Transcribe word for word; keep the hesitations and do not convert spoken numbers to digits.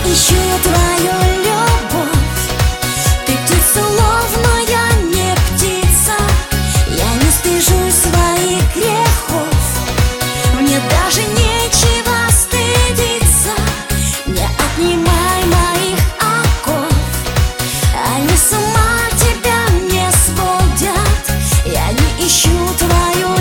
ищу твою любовь. Ты птица ловная, не птица. Я не стыжусь своих грехов. Мне даже нечего стыдиться. Не отнимай моих оков. Они с ума тебя не сводят. Я не ищу твою